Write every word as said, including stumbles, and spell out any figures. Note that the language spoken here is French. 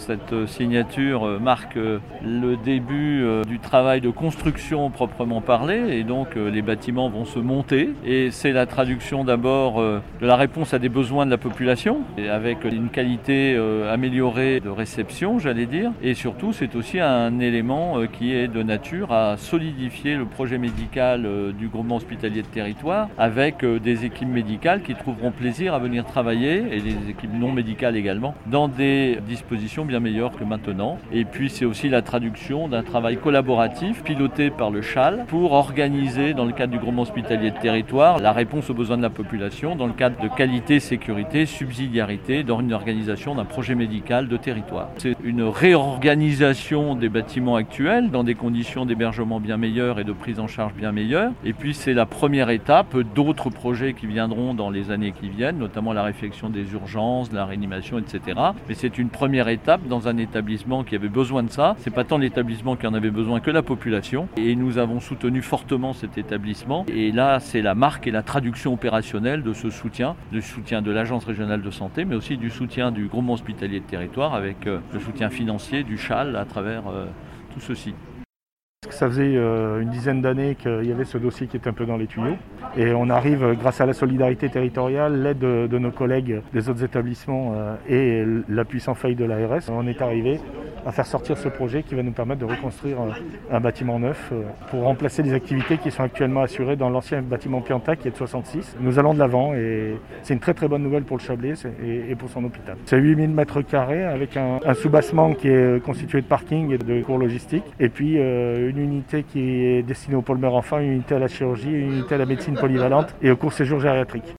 Cette signature marque le début du travail de construction proprement parlé et donc les bâtiments vont se monter et c'est la traduction d'abord de la réponse à des besoins de la population et avec une qualité améliorée de réception, j'allais dire, et surtout c'est aussi un élément qui est de nature à solidifier le projet médical du groupement hospitalier de territoire avec des équipes médicales qui trouveront plaisir à venir travailler et des équipes non médicales également dans des dispositions bien meilleures que maintenant. Et puis c'est aussi la traduction d'un travail collaboratif piloté par le C H A L pour organiser dans le cadre du groupement hospitalier de territoire la réponse aux besoins de la population dans le cadre de qualité, sécurité, subsidiarité dans une organisation d'un projet médical de territoire. C'est une réorganisation des bâtiments actuels dans des conditions d'hébergement bien meilleures et de prise en charge bien meilleures. Et puis c'est la première étape d'autres projets qui viendront dans les années qui viennent, notamment la réflexion des urgences, la réanimation, et cetera. Mais c'est une première étape dans un établissement qui avait besoin de ça. C'est pas tant l'établissement qui en avait besoin que la population. Et nous avons soutenu fortement cet établissement. Et là, c'est la marque et la traduction opérationnelle de ce soutien, du soutien de l'Agence régionale de santé, mais aussi du soutien du groupement hospitalier de territoire avec euh, le soutien financier du C H A L à travers euh, tout ceci. Ça faisait euh, une dizaine d'années qu'il y avait ce dossier qui était un peu dans les tuyaux et on arrive grâce à la solidarité territoriale, l'aide de, de nos collègues des autres établissements euh, et l'appui sans faille de l'A R S, on est arrivé à faire sortir ce projet qui va nous permettre de reconstruire euh, un bâtiment neuf euh, pour remplacer les activités qui sont actuellement assurées dans l'ancien bâtiment Pianta qui est de soixante-six. Nous allons de l'avant et c'est une très très bonne nouvelle pour le Chablais et, et pour son hôpital. C'est huit mille mètres carrés avec un, un sous-bassement qui est constitué de parking et de cours logistiques et puis euh, une unité qui est destinée au pôle mère enfant, une unité à la chirurgie, une unité à la médecine polyvalente et au court séjour gériatrique.